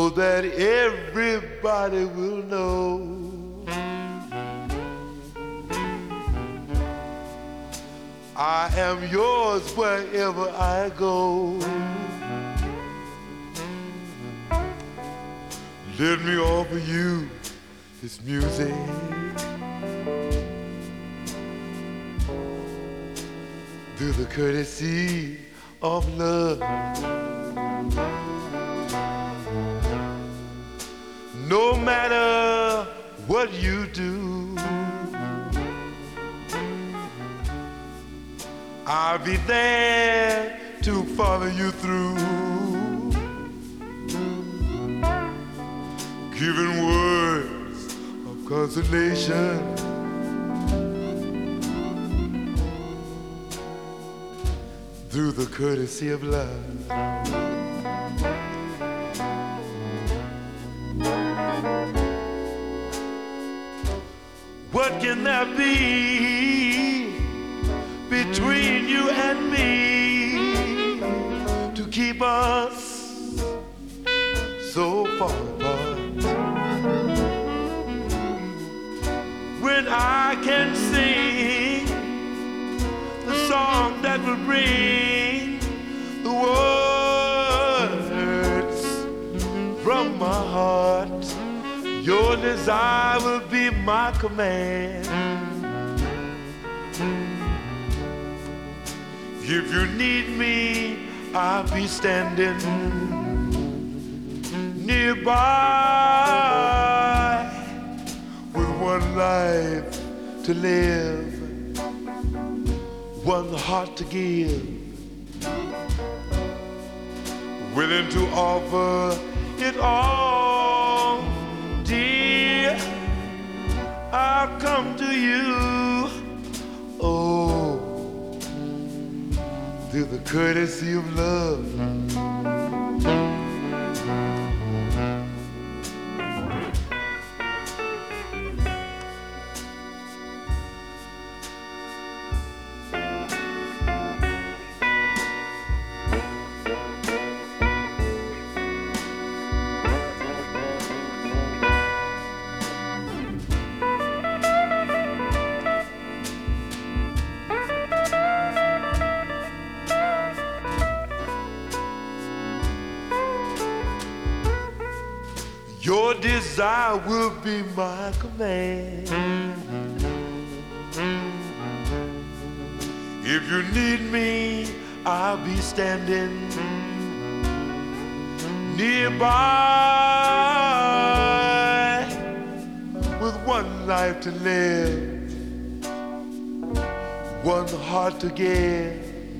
so that everybody will know I am yours wherever I go. Let me offer you this music. Through the courtesy of love. No matter what you do, I'll be there to follow you through, giving words of consolation, through the courtesy of love. What can there be between you and me to keep us so far apart? When I can sing the song that will bring the words from my heart, your desire will be my command. If you need me, I'll be standing nearby with one life to live, one heart to give, willing to offer it all. Dear, I'll come to you, oh, through the courtesy of love. Your desire will be my command. If you need me, I'll be standing nearby with one life to live, one heart to give,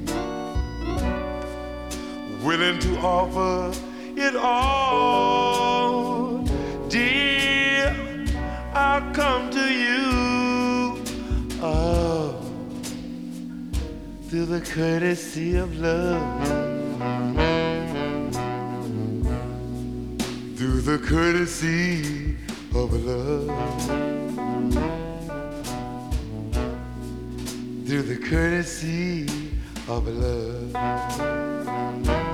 willing to offer it all. Dear, I'll come to you, oh, through the courtesy of love, through the courtesy of love, through the courtesy of love.